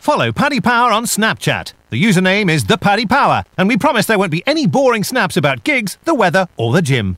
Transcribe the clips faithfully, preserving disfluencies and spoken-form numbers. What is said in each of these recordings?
Follow Paddy Power on Snapchat. The username is the Paddy Power, and we promise there won't be any boring snaps about gigs, the weather, or the gym.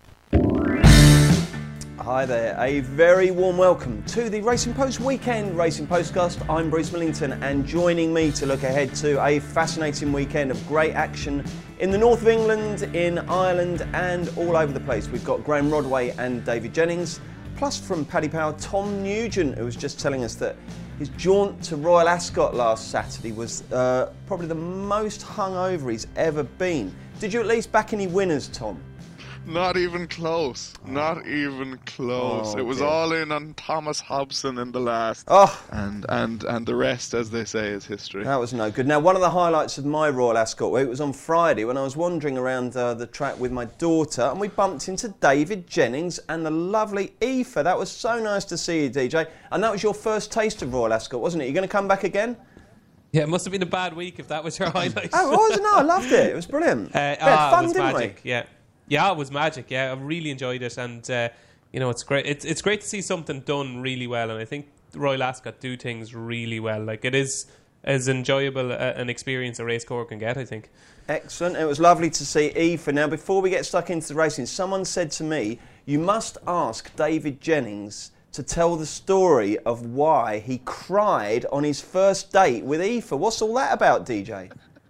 Hi there, a very warm welcome to the Racing Post Weekend Racing Postcast. I'm Bruce Millington, and joining me to look ahead to a fascinating weekend of great action in the north of England, in Ireland, and all over the place. We've got Graham Rodway and David Jennings, plus from Paddy Power, Tom Nugent, who was just telling us that his jaunt to Royal Ascot last Saturday was uh, probably the most hungover he's ever been. Did you at least back any winners, Tom? Not even close. Oh. Not even close. Oh, it was dear. all in on Thomas Hobson in the last. Oh. And, and, and the rest, as they say, is history. That was no good. Now, one of the highlights of my Royal Ascot week was on Friday when I was wandering around uh, the track with my daughter, and we bumped into David Jennings and the lovely Aoife. That was so nice to see you, D J. And that was your first taste of Royal Ascot, wasn't it? You going to come back again? Yeah, it must have been a bad week if that was your highlight. Oh, it was? No, I loved it. It was brilliant. Uh, we had ah, fun, it was didn't magic, we? yeah. Yeah, it was magic. Yeah, I really enjoyed it, and uh, you know, it's great. It's it's great to see something done really well, and I think the Royal Ascot do things really well. Like, it is as enjoyable a, an experience a race car can get, I think. Excellent. It was lovely to see Aoife. Now, before we get stuck into the racing, someone said to me, you must ask David Jennings to tell the story of why he cried on his first date with Aoife. What's all that about, D J?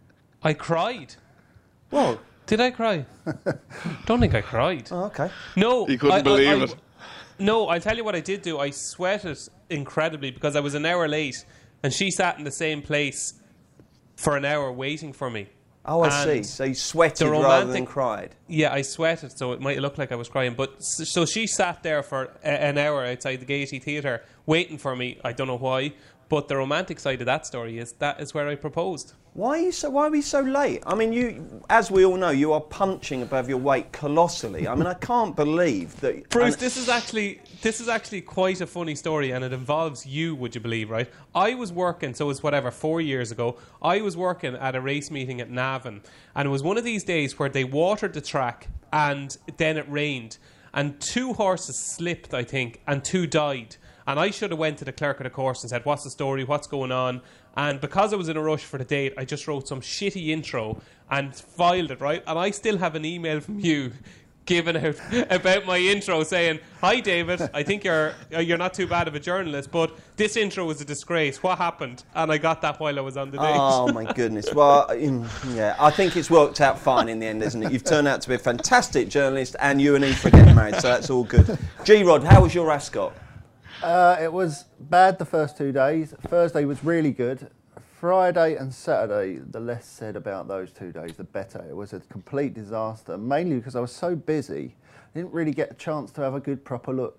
I cried. Well, did I cry? Don't think I cried. Oh, okay. No. You couldn't I, believe I, I, it. No, I'll tell you what I did do. I sweated incredibly because I was an hour late and she sat in the same place for an hour waiting for me. Oh, I And see. So you sweated romantic, rather than cried. Yeah, I sweated, so it might look like I was crying. But so she sat there for a, an hour outside the Gaiety Theatre waiting for me. I don't know why. But the romantic side of that story is that is where I proposed. Why are you so? Why are you so late? I mean, you, as we all know, you are punching above your weight colossally. I mean, I can't believe that. Bruce, this is actually this is actually quite a funny story, and it involves you. Would you believe? Right? I was working, so it was whatever four years ago. I was working at a race meeting at Navan, and it was one of these days where they watered the track, and then it rained, and two horses slipped, I think, and two died. And I should have went to the clerk of the course and said, what's the story, what's going on? And because I was in a rush for the date, I just wrote some shitty intro and filed it, right? And I still have an email from you given out about my intro saying, hi David, I think you're you're not too bad of a journalist, but this intro was a disgrace. What happened? And I got that while I was on the date. Oh my goodness. Well, yeah, I think it's worked out fine in the end, isn't it? You've turned out to be a fantastic journalist, and you and Aoife are getting married, so that's all good. G-Rod, how was your Ascot? Uh, it was bad the first two days. Thursday was really good. Friday and Saturday, the less said about those two days, the better. It was a complete disaster, mainly because I was so busy. I didn't really get a chance to have a good, proper look.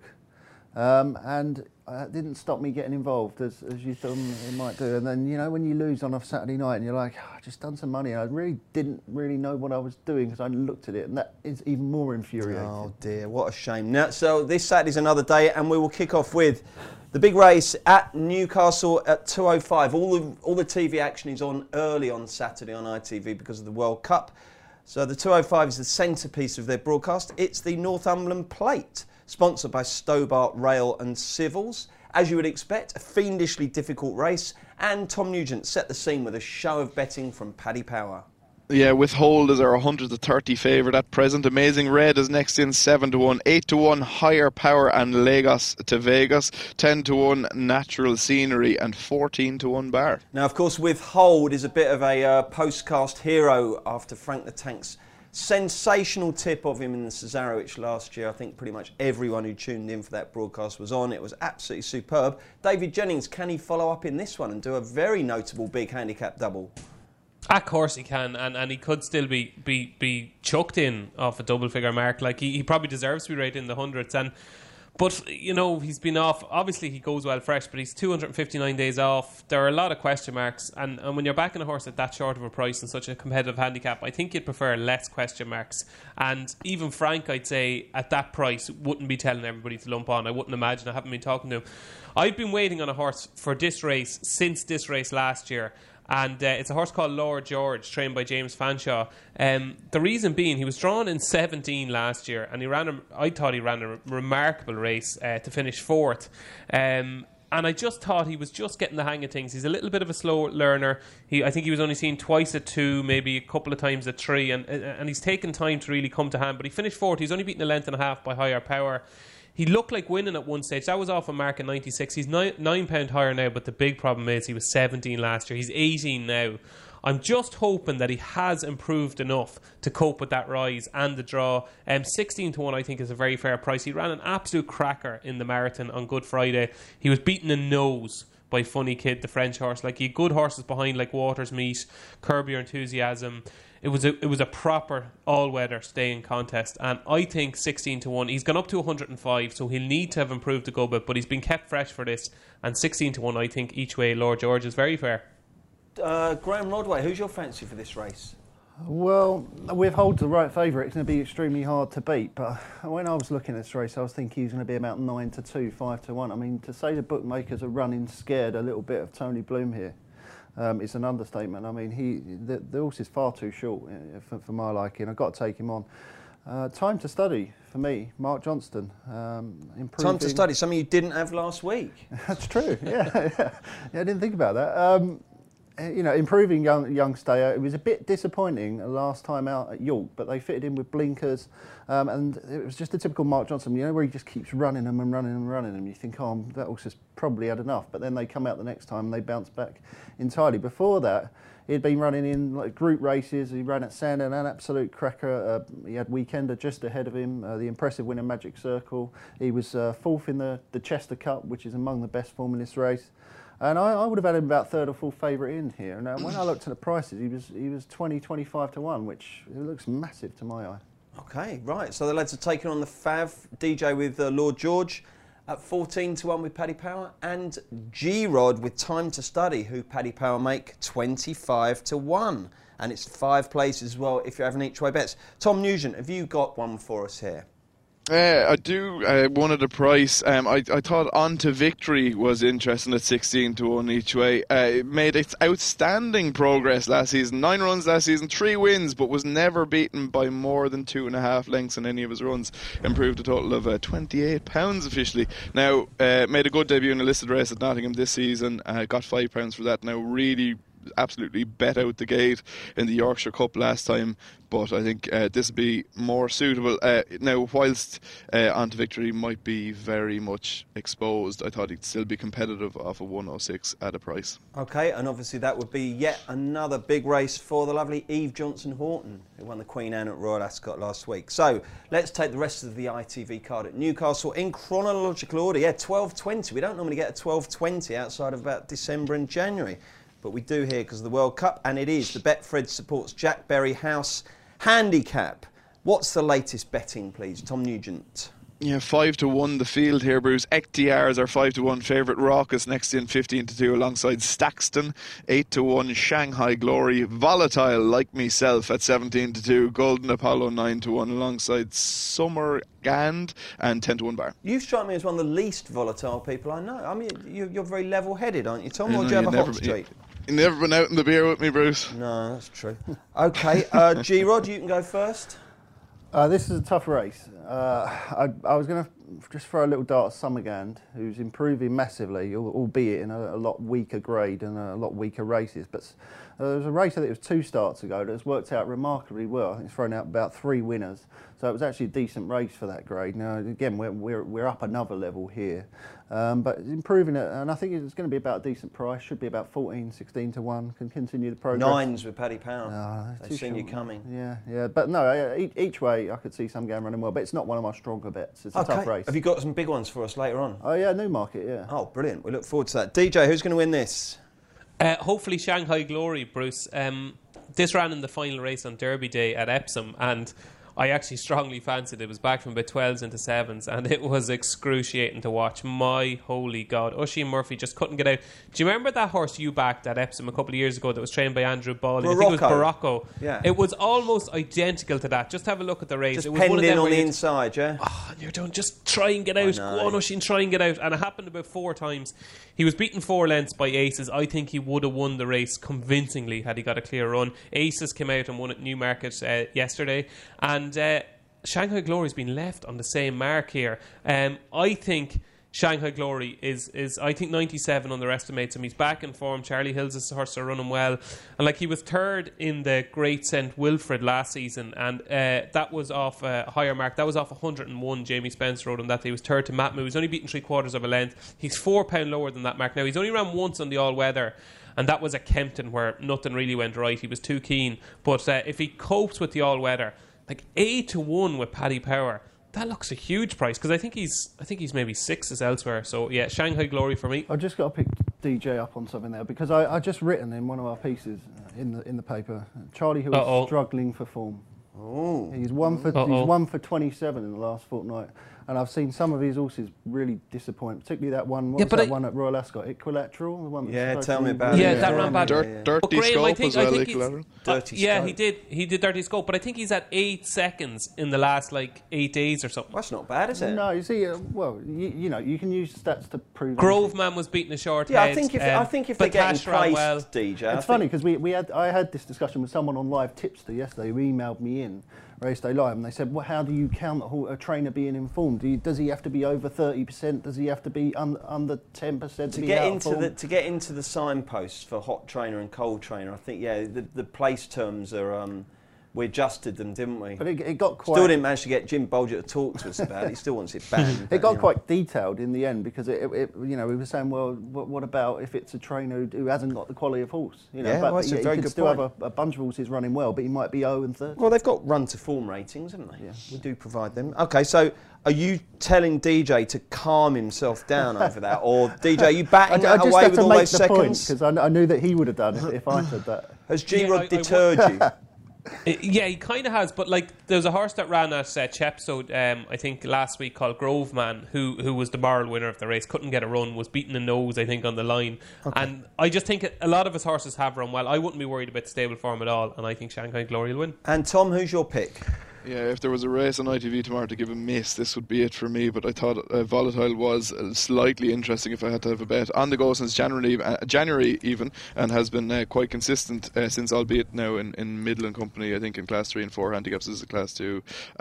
Um, and it didn't stop me getting involved, as, as you thought it might do. And then, you know, when you lose on a Saturday night and you're like, oh, I've just done some money, and I really didn't really know what I was doing because I looked at it, and that is even more infuriating. Oh dear, what a shame. Now, so this Saturday's another day, and we will kick off with the big race at Newcastle at two oh five. All the, all the T V action is on early on Saturday on I T V because of the World Cup. So the two oh five is the centrepiece of their broadcast. It's the Northumberland Plate, sponsored by Stobart Rail and Civils. As you would expect, a fiendishly difficult race, and Tom Nugent set the scene with a show of betting from Paddy Power. Yeah, Withholders are one hundred to thirty favourite at present. Amazing Red is next in seven to one. eight to one Higher Power and Lagos to Vegas. ten to one Natural Scenery and fourteen to one Bar. Now, of course, Withhold is a bit of a uh, postcast hero after Frank the Tank's sensational tip of him in the Cesarewitch last year. I think pretty much everyone who tuned in for that broadcast was on. It was absolutely superb. David Jennings, can he follow up in this one and do a very notable big handicap double? Of course he can, and, and he could still be, be be chucked in off a double figure mark. Like, he, he probably deserves to be right in the hundreds. And but, you know, he's been off. Obviously, he goes well fresh, but he's two hundred fifty-nine days off. There are a lot of question marks. And, and when you're backing a horse at that short of a price and such a competitive handicap, I think you'd prefer less question marks. And even Frank, I'd say, at that price, wouldn't be telling everybody to lump on. I wouldn't imagine. I haven't been talking to him. I've been waiting on a horse for this race since this race last year. And uh, it's a horse called Lord George, trained by James Fanshawe. Um, the reason being, he was drawn in seventeen last year, and he ran. A, I thought he ran a remarkable race uh, to finish fourth. Um, and I just thought he was just getting the hang of things. He's a little bit of a slow learner. He, I think he was only seen twice at two, maybe a couple of times at three, and and he's taken time to really come to hand. But he finished fourth. He's only beaten a length and a half by Higher Power. He looked like winning at one stage. That was off a mark at ninety-six. He's nine, nine pound higher now, but the big problem is he was seventeen last year. He's eighteen now. I'm just hoping that he has improved enough to cope with that rise and the draw. Um, sixteen to one, I think, is a very fair price. He ran an absolute cracker in the marathon on Good Friday. He was beaten in nose by Funny Kid, the French horse. Like, he had good horses behind, like Waters Meet, Curb Your Enthusiasm. It was a it was a proper all-weather staying contest, and I think sixteen to one. He's gone up to one hundred five, so he'll need to have improved a good bit, but he's been kept fresh for this. And sixteen to one, I think, each way, Lord George, is very fair. Uh, Graham Rodway, who's your fancy for this race? Well, with Hold the right favourite, it's going to be extremely hard to beat. But when I was looking at this race, I was thinking he was going to be about nine to two, five to one. I mean, to say the bookmakers are running scared a little bit of Tony Bloom here, um, it's an understatement. I mean, he the, the horse is far too short for, for my liking. I've got to take him on. Uh, time to study for me, Mark Johnston. Um, improving. Time to study, something you didn't have last week. That's true. Yeah, yeah, yeah. I didn't think about that. Um, You know, improving young young stayer. It was a bit disappointing last time out at York, but they fitted in with blinkers, um, and it was just a typical Mark Johnston. You know, where he just keeps running them and running them and running them. You think, oh, that horse has probably had enough, but then they come out the next time and they bounce back entirely. Before that, he'd been running in like group races. He ran at Sandown, an absolute cracker. Uh, he had Weekender just ahead of him. Uh, the impressive winner, Magic Circle. He was uh, fourth in the the Chester Cup, which is among the best form in this race. And I, I would have had him about third or fourth favourite in here. And uh, when I looked at the prices, he was he was twenty, twenty-five to one, which it looks massive to my eye. Okay, right. So the lads are taking on the Fav, D J with uh, Lord George at fourteen to one with Paddy Power, and G-Rod with Time to Study, who Paddy Power make twenty-five to one. And it's five places as well if you're having each way bets. Tom Nugent, have you got one for us here? Uh, I do. I wanted a price. Um, I, I thought On to Victory was interesting at sixteen to one each way. Uh, it made its outstanding progress last season. Nine runs last season, three wins, but was never beaten by more than two and a half lengths in any of his runs. Improved a total of uh, twenty-eight pounds officially. Now, uh, made a good debut in a listed race at Nottingham this season. Uh, got five pounds for that. Now, really absolutely bet out the gate in the Yorkshire Cup last time, but I think uh, this would be more suitable. Uh, now, whilst uh, On to Victory might be very much exposed, I thought he'd still be competitive off a one oh six at a price. Okay, and obviously that would be yet another big race for the lovely Eve Johnson-Horton, who won the Queen Anne at Royal Ascot last week. So let's take the rest of the I T V card at Newcastle in chronological order. Yeah, twelve twenty. We don't normally get a twelve twenty outside of about December and January, but we do here because of the World Cup, and it is the Betfred Supports Jack Berry House handicap. What's the latest betting, please, Tom Nugent? Yeah, five to one the field here, Bruce. Ekhtiar is our five to one favourite. Raucous next in fifteen to two alongside Staxton. Eight to one Shanghai Glory. Volatile like myself at seventeen to two. Golden Apollo nine to one alongside Summer Gand and ten to one Bar. You strike me as one of the least volatile people I know. I mean, you, you're very level-headed, aren't you, Tom? You or know, do you have you a never, hot streak? You, you never been out in the beer with me, Bruce. No, that's true. Okay, uh, G-Rod, you can go first. Uh, this is a tough race. Uh, I, I was going to just throw a little dart at Summergand, who's improving massively, albeit in a, a lot weaker grade and a lot weaker races. But uh, there was a race, I think it was two starts ago, that has worked out remarkably well. I think it's thrown out about three winners. So it was actually a decent race for that grade. Now, again, we're, we're, we're up another level here. Um, but it's improving it, and I think it's going to be about a decent price. Should be about fourteen, sixteen to one. Can continue the progress. Nines with Paddy Power. Oh, They've seen you coming. Yeah, yeah. But no, each, each way I could see some game running well, but it's not one of my stronger bets. It's a Okay. tough race. Have you got some big ones for us later on? Oh yeah, Newmarket, yeah. Oh, brilliant. We look forward to that. D J, who's going to win this? Uh, hopefully Shanghai Glory, Bruce. Um, this ran in the final race on Derby Day at Epsom, and I actually strongly fancied it. It was back from about twelves into sevens, and it was excruciating to watch. My holy God. Oisin Murphy just couldn't get out. Do you remember that horse you backed at Epsom a couple of years ago that was trained by Andrew Bawley? I think it was Barocco. Yeah. It was almost identical to that. Just have a look at the race. Just it was penned one of in them on the where inside, yeah? Oh, and you're done. Just try and get out. know. Go on, Oisin, try and get out. And it happened about four times. He was beaten four lengths by Aces. I think he would have won the race convincingly had he got a clear run. Aces came out and won at Newmarket uh, yesterday. And uh, Shanghai Glory's been left on the same mark here. Um, I think Shanghai Glory is, is I think ninety-seven underestimates him. He's back in form. Charlie Hills' horse are running well. And like he was third in the Great Saint Wilfred last season, and uh, that was off a higher mark. That was off one hundred and one. Jamie Spencer rode on that day. He was third to Matt Moo. He's only beaten three quarters of a length. He's four pound lower than that mark. Now, he's only ran once on the all-weather, and that was at Kempton where nothing really went right. He was too keen. But uh, if he copes with the all-weather, like eight to one with Paddy Power, that looks a huge price, because I think he's I think he's maybe sixes elsewhere. So yeah, Shanghai Glory for me. I just got to pick D J up on something there, because I, I just written in one of our pieces in the in the paper, Charlie Hill is struggling for form. Oh, he's one for Uh-oh. he's one for twenty-seven in the last fortnight, and I've seen some of his horses really disappoint, particularly that one. What Yeah, was but that I- one at Royal Ascot, Equilateral? The one that Yeah, spoke tell to me me. about Yeah, it. that ran bad. Dirt, yeah. dirty But Graham, I scope think- as I well, think he's- equilateral. Uh, Dirty yeah, Scope. he did. He did Dirty Scope, but I think he's at eight seconds in the last like eight days or something. Well, that's not bad, is it? No, you see, uh, well, you, you know, you can use stats to prove. Groveman was beating a short Yeah, head. I think if um, I think if they're getting Batash ran placed, well. D J. I It's funny because we, we had I had this discussion with someone on Live Tipster yesterday who emailed me in Race Day Live, and they said, well, how do you count a, ho- a trainer being informed? Do you, does he have to be over thirty percent? Does he have to be un, under ten percent to, to be get out of into form? the to get into the signposts for hot trainer and cold trainer, I think yeah, the the place terms are um, we adjusted them, didn't we? But it, it got quite. Still didn't manage to get Jim Bolger to talk to us about it. He still wants it banned. It but, got you know. quite detailed in the end because it, it, it you know, we were saying, well, what, what about if it's a trainer who, who hasn't got the quality of horse? You know, Yeah, but well, that's a yeah, very you could good still point. have a, a bunch of horses running well, but he might be zero and thirty. Well, they've got run to form ratings, haven't they? Yeah. We do provide them. Okay, so are you telling D J to calm himself down over that, or D J, are you batting I, I that just away had with to all make those the point seconds? because I, kn- I knew that he would have done it if I said that. Has G Rod Yeah, I- I deterred you? Uh, yeah, he kind of has, but like there was a horse that ran at uh, Chepstow, um, I think last week, called Groveman, who who was the moral winner of the race, couldn't get a run, was beaten in nose, I think, on the line. Okay. And I just think a lot of his horses have run well. I wouldn't be worried about stable form at all, and I think Shanghai Glory will win. And Tom, who's your pick? Yeah, if there was a race on I T V tomorrow to give a miss, this would be it for me. But I thought uh, Volatile was uh, slightly interesting if I had to have a bet. On the go since January, uh, January even, and has been uh, quite consistent uh, since, albeit now in, in Midland Company, I think in Class three and four handicaps. This is a Class two.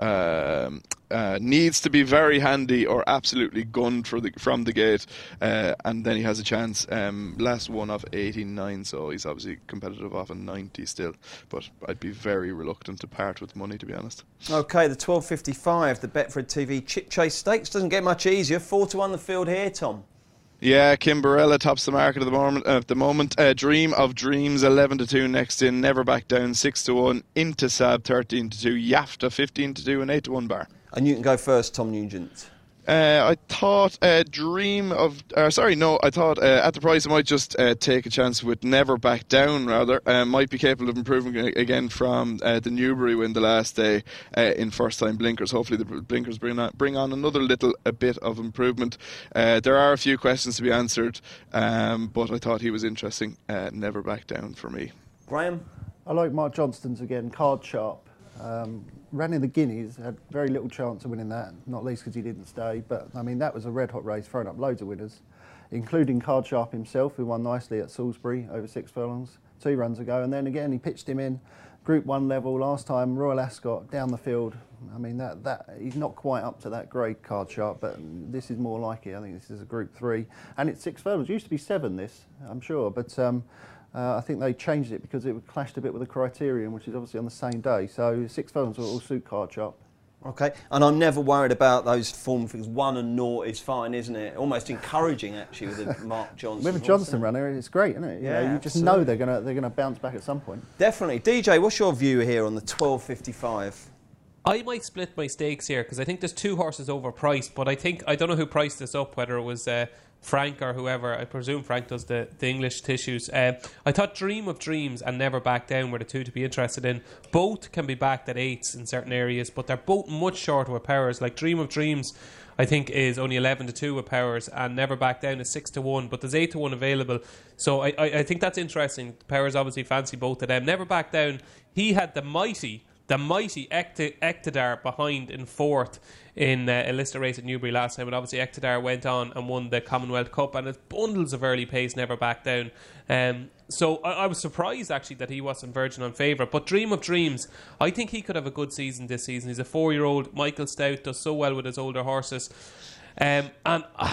Um, uh, needs to be very handy or absolutely gunned for the, from the gate, uh, and then he has a chance. Um, last one off eighty-nine, so he's obviously competitive off a ninety still. But I'd be very reluctant to part with money, to be honest. Okay, the twelve fifty-five, the Betfred T V Chip Chase Stakes doesn't get much easier. Four to one the field here, Tom. Yeah, Kimberella tops the market at the moment. Uh, at the moment, uh, Dream of Dreams eleven to two next in. Never Back Down six to one. Intisab thirteen to two. Yafta fifteen to two and eight to one bar. And you can go first, Tom Nugent. Uh, I thought uh, Dream of... Uh, sorry, no, I thought uh, at the price I might just uh, take a chance with Never Back Down, rather. Uh, might be capable of improving again from uh, the Newbury win the last day uh, in first-time blinkers. Hopefully the blinkers bring on, bring on another little a bit of improvement. Uh, there are a few questions to be answered, um, but I thought he was interesting. Uh, Never Back Down for me. Graham? I like Mark Johnston's again, card sharp. Um, ran in the Guineas, had very little chance of winning that, not least because he didn't stay. But I mean, that was a red hot race, thrown up loads of winners, including Card Sharp himself, who won nicely at Salisbury over six furlongs two runs ago. And then again, he pitched him in Group One level last time, Royal Ascot down the field. I mean, that that he's not quite up to that grade, Card Sharp, but this is more like it. I think this is a Group Three, and it's six furlongs. It used to be seven, this I'm sure, but. Um, Uh, I think they changed it because it clashed a bit with the Criterion, which is obviously on the same day. So six furlongs will suit Card Sharp. Okay, and I'm never worried about those form figures. One and naught is fine, isn't it? Almost encouraging, actually, with a Mark Johnson. With a Johnston runner, it's great, isn't it? You Yeah, know, you just absolutely. know they're gonna they're gonna bounce back at some point. Definitely. D J, what's your view here on the twelve fifty-five? I might split my stakes here because I think there's two horses overpriced, but I think I don't know who priced this up, whether it was uh, Frank or whoever. I presume Frank does the, the English tissues. Uh, I thought Dream of Dreams and Never Back Down were the two to be interested in. Both can be backed at eights in certain areas, but they're both much shorter with powers. Like Dream of Dreams, I think, is only eleven to two with powers, and Never Back Down is six to one, but there's eight to one available. So I, I, I think that's interesting. Powers obviously fancy both of them. Never Back Down, he had the mighty The mighty Ect- Ektadar behind in fourth in uh, a list of race at Newbury last time, and obviously Ektadar went on and won the Commonwealth Cup, and it's bundles of early pace, Never Back Down. Um, so I, I was surprised actually that he wasn't Virgin on favourite. But Dream of Dreams, I think he could have a good season this season. He's a four-year-old. Michael Stout does so well with his older horses, um, and. Uh,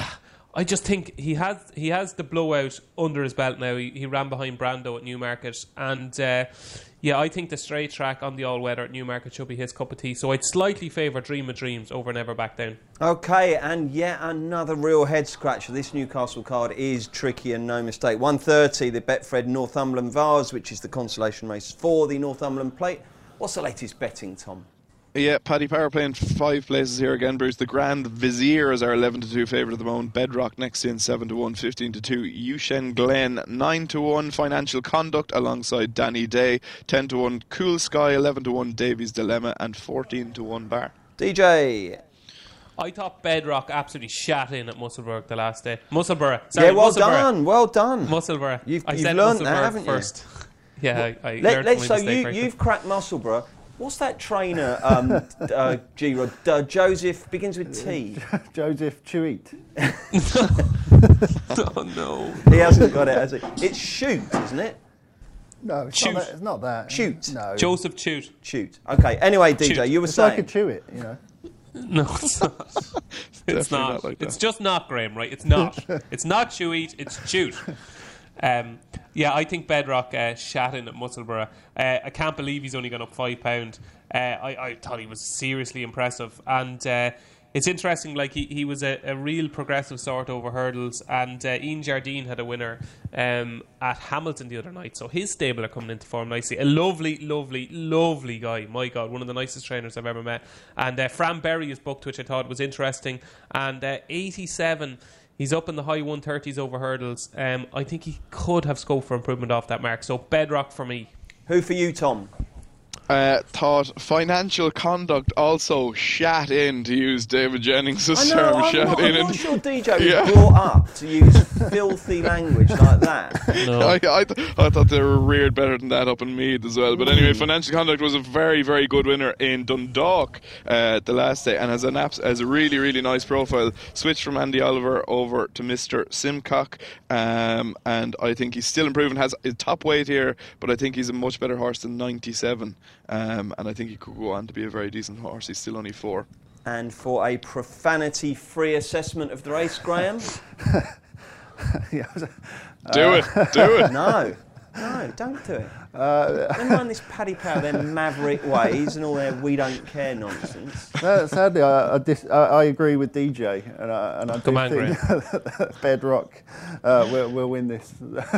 I just think he has he has the blowout under his belt now. He, he ran behind Brando at Newmarket, and uh, yeah, I think the straight track on the all-weather at Newmarket should be his cup of tea. So I'd slightly favour Dream of Dreams over Never Back Down. Okay, and yet another real head scratcher. This Newcastle card is tricky and no mistake. one thirty, the Betfred Northumberland Vase, which is the consolation race for the Northumberland Plate. What's the latest betting, Tom? Yeah, Paddy Power playing five places here again, Bruce. The Grand Vizier is our eleven to two favourite at the moment. Bedrock next in seven to one, fifteen to two. Yushen Glen nine to one. Financial Conduct alongside Danny Day ten to one. Cool Sky eleven to one. Davies Dilemma and fourteen to one Bar. D J. I thought Bedrock absolutely shat in at Musselburgh the last day. Musselburgh. Sorry, Yeah, well Musselburgh. done, well done. Musselburgh. You've, I you've said learned Musselburgh that, haven't you? first. yeah, I, I Let, learned let's, from so my mistake. you, right you've cracked Musselburgh. What's that trainer, um, uh, G-Rod? Uh, Joseph, begins with T. Joseph Chewit. Oh, no. He hasn't got it, has he? It's Shoot, isn't it? No, it's Shoot. not that. It's not that. Shoot. No. Joseph Chute. Shoot. Okay, anyway, D J, Shoot. you were It's saying... like a chew it, you know. No, it's not. It's Definitely not. not like that. It's just not, Graham, right? It's not. It's not Cheweet, it's Chute. Um, yeah, I think Bedrock uh, shat in at Musselburgh. Uh, I can't believe he's only gone up five pound. Uh, I, I thought he was seriously impressive, and uh, it's interesting. Like he, he was a, a real progressive sort over hurdles, and uh, Ian Jardine had a winner um, at Hamilton the other night. So his stable are coming into form nicely. A lovely, lovely, lovely guy. My God, one of the nicest trainers I've ever met. And uh, Fran Berry is booked, which I thought was interesting. And uh, eighty-seven. He's up in the high one thirties over hurdles. Um, I think he could have scope for improvement off that mark. So Bedrock for me. Who for you, Tom? Uh, thought Financial Conduct also shat in, to use David Jennings' I know, term, I'm, shat not, in. I'm and- not sure D J was Yeah. brought up to use filthy language like that. No. I, I, th- I thought they were reared better than that up in Meath as well. But anyway, Financial Conduct was a very, very good winner in Dundalk uh, the last day, and has an abs- has a really, really nice profile. Switched from Andy Oliver over to Mister Simcock, um, and I think he's still improving. Has a top weight here, but I think he's a much better horse than ninety-seven, um, and I think he could go on to be a very decent horse. He's still only four. And for a profanity-free assessment of the race, Graham? Yeah, Do it, do it. No. No, don't do it. Uh, Don't run this Paddy Power, their maverick ways and all their we don't care nonsense. Uh, sadly, I, I, dis- I, I agree with D J, and I, and I do Come on, think that Bedrock uh, will, will win this.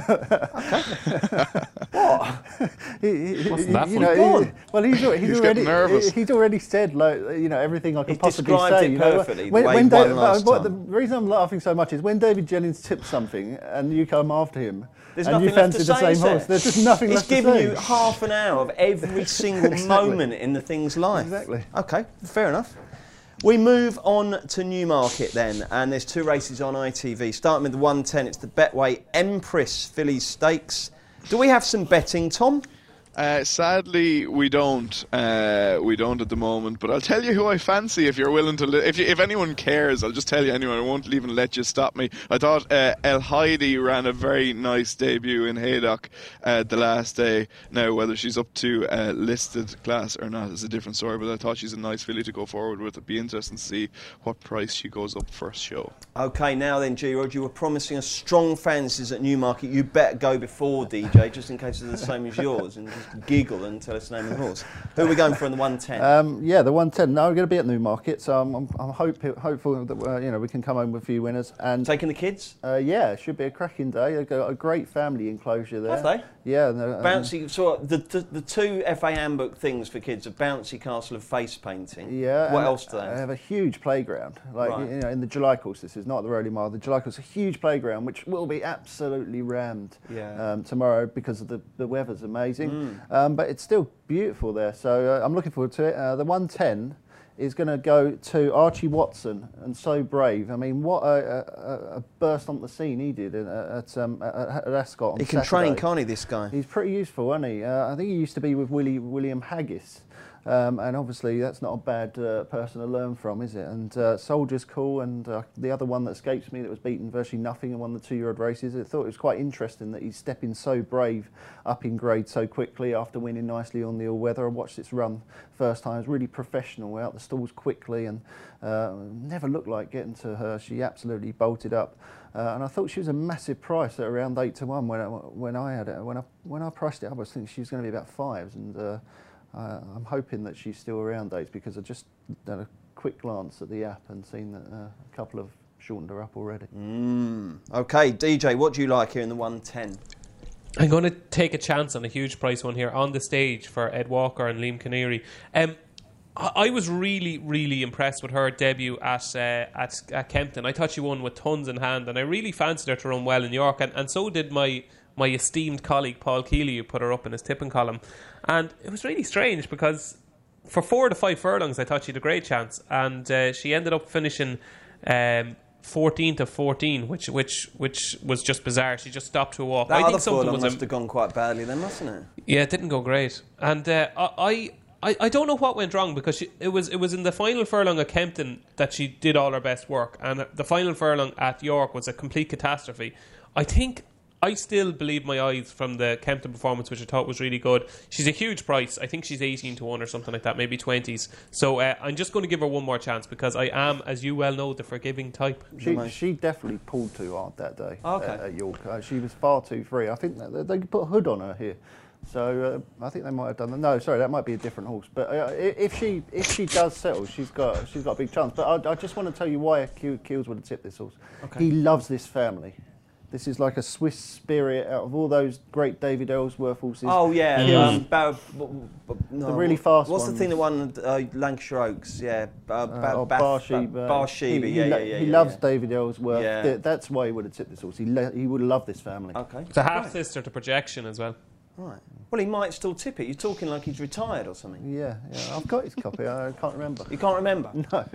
What? He, he, Wasn't he- that you fun? know, Go he- on. well, he's, al- he's, He's already getting nervous. he's already said like you know everything I could He's possibly described say. it you know, perfectly, the way he Da- won last what- the time. reason I'm laughing so much is when David Jennings tipped something and you come after him. There's and you nothing left to fancied the say, same is there? horse. There's just nothing He's left to given say. you half an hour of every single Exactly. moment in the thing's life. Exactly. Okay, fair enough. We move on to Newmarket then, and there's two races on I T V. Starting with the one ten, it's the Betway Empress Fillies Stakes. Do we have some betting, Tom? Uh, sadly, we don't. Uh, we don't at the moment. But I'll tell you who I fancy if you're willing to. Li- if you, if anyone cares, I'll just tell you anyway. I won't even let you stop me. I thought uh, El Heidi ran a very nice debut in Haydock uh, the last day. Now, whether she's up to uh, listed class or not is a different story. But I thought she's a nice filly to go forward with. It'd be interesting to see what price she goes up first show. Okay, now then, G-Rod, you were promising us strong fancies at Newmarket. You better go before, D J, just in case they're the same as yours, and just giggle and tell us the name of the horse. Who are we going for in the one ten? Um, yeah, the one ten. No, we're going to be at Newmarket, so I'm, I'm, I'm hope, hopeful that uh, you know we can come home with a few winners. And Taking the kids? uh, yeah, it should be a cracking day. They've got a great family enclosure there. Have they? Yeah. and, uh, Bouncy, so the, the the two F A handbook things for kids are Bouncy Castle and face painting. Yeah. What and else do they They have? have a huge playground. Like Right. you know, in the July course, this is not the Rowley Mile. The July course is a huge playground, which will be absolutely rammed Yeah. um, tomorrow because of the the weather's amazing. Mm. Um, but it's still beautiful there, so uh, I'm looking forward to it. Uh, the one ten is going to go to Archie Watson and So Brave. I mean, what a, a, a burst on the scene he did in, uh, at, um, at, at Ascot on He can Saturday. train, can't he, this guy? He's pretty useful, isn't he? Uh, I think he used to be with Willie, William Haggis. Um, and obviously that's not a bad uh, person to learn from, is it? And uh, Soldier's cool, and uh, the other one that escapes me that was beaten virtually nothing and won the two-year-old races. I thought it was quite interesting that he's stepping so brave up in grade so quickly after winning nicely on the all-weather. I watched its run first time. It was really professional, out the stalls quickly, and uh, never looked like getting to her. She absolutely bolted up. Uh, and I thought she was a massive price at around eight to one when I, when I had it. When I when I priced it up, I was thinking she was going to be about fives, and uh, Uh, I'm hoping that she's still around dates, because I just done a quick glance at the app and seen that uh, a couple have shortened her up already. Mm. Okay, D J, what do you like here in the one ten? I'm going to take a chance on a huge price one here on the stage for Ed Walker and Liam Canary. Um, I, I was really, really impressed with her debut at, uh, at at Kempton. I thought she won with tons in hand, and I really fancied her to run well in York, and, and so did my my esteemed colleague Paul Keeley, who put her up in his tipping column. And it was really strange, because for four to five furlongs I thought she had a great chance, and uh, she ended up finishing um, fourteenth of fourteen, which which which was just bizarre. She just stopped to a walk. That I other think something furlong was must a, have gone quite badly then, mustn't it? yeah, it didn't go great, and uh, I. I, I don't know what went wrong, because she, it was it was in the final furlong at Kempton that she did all her best work, and the final furlong at York was a complete catastrophe. I think I still believe my eyes from the Kempton performance, which I thought was really good. She's a huge price. I think she's eighteen to one or something like that, maybe twenties. So uh, I'm just going to give her one more chance, because I am, as you well know, the forgiving type. She, she definitely pulled too hard that day Okay. at, at York. Uh, she was far too free. I think that they put a hood on her here. So uh, I think they might have done that. No, sorry, that might be a different horse. But uh, if she if she does settle, she's got she's got a big chance. But I, I just want to tell you why Keels would have tipped this horse. Okay. He loves this family. This is like a Swiss spirit out of all those great David Ellsworth horses. Oh yeah, Keels, um, Bar- b- b- no, the really fast What's ones. the thing that won uh, Lancashire Oaks? Yeah, uh, ba- Uh, oh, Bath- Barsheba. Ba- Barsheba, He, yeah, he, yeah, lo- yeah. he yeah, loves yeah. David Ellsworth. Yeah. Th- That's why he would have tipped this horse. He, le- he would have loved this family. Okay. It's a half sister to Projection as well. Right. Well, he might still tip it. You're talking like he's retired or something. Yeah, yeah. I've got his copy. I can't remember. You can't remember? No.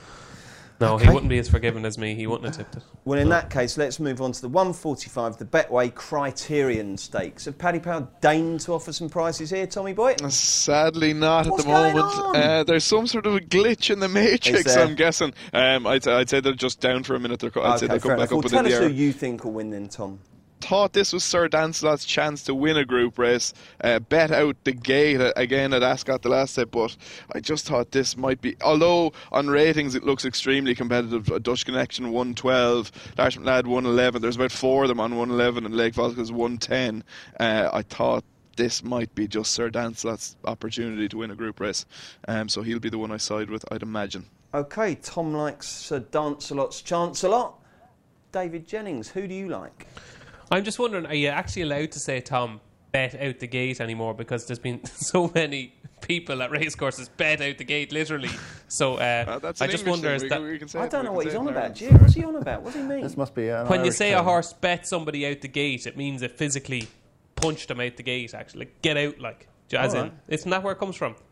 No, Okay. he wouldn't be as forgiving as me. He wouldn't have tipped it. Well, in that case, let's move on to the one forty-five, the Betway Criterion Stakes. Have Paddy Power deigned to offer some prices here, Tommy Boy? Sadly not What's at the going moment. on? Uh, there's some sort of a glitch in the Is matrix, there? I'm guessing. Um, I'd, I'd say they're just down for a minute. They're, I'd say Okay, they'll fair come enough. back up Well, within tell the us who hour. you think will win then, Tom. Thought this was Sir Dancelot's chance to win a group race. Uh, bet out the gate uh, again at Ascot the last day, but I just thought this might be, although on ratings it looks extremely competitive. A Dutch Connection one twelve, Lars McLeod one eleven, there's about four of them on one eleven, and Lake Vodka's one ten. Uh, I thought this might be just Sir Dancelot's opportunity to win a group race, um, so he'll be the one I side with, I'd imagine. Okay, Tom likes Sir Dancelot's chance a lot. David Jennings, who do you like? I'm just wondering, are you actually allowed to say, Tom, bet out the gate anymore? Because there's been so many people at racecourses bet out the gate, literally. So uh, Uh, that's I an just English wonder, thing. is We that can- we can say I it- don't we know can what say he's it on in about. Ireland. Jim, what's he on about? What does he mean? This must be an when you Irish say a term. horse bet somebody out the gate, it means it physically punched them out the gate, actually. Like, get out, like. As All in, right. isn't that where it comes from?